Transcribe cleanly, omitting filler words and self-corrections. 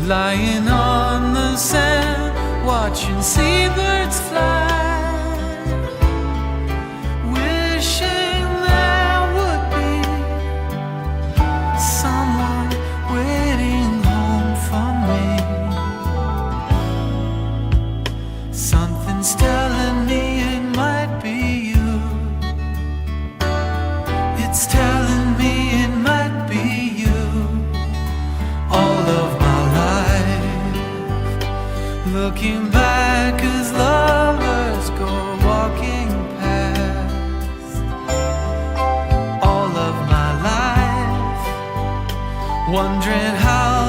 lying on the sand, watching seabirds fly, wishing there would be someone waiting home for me. Something's telling me it might be you. It's telling me it might be you. All of my life, looking back as lovers go walking past. All of my life, wondering how